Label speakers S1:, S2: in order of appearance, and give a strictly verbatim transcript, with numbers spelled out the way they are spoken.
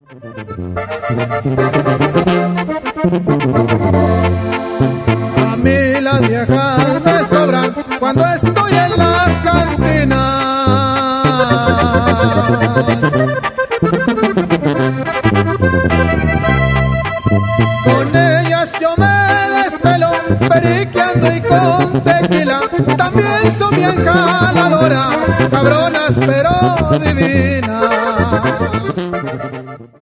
S1: A mí las viejas me sobran cuando estoy en las cantinas. Con ellas yo me despelo, periqueando y con tequila. También son bien jaladoras, cabronas pero divinas.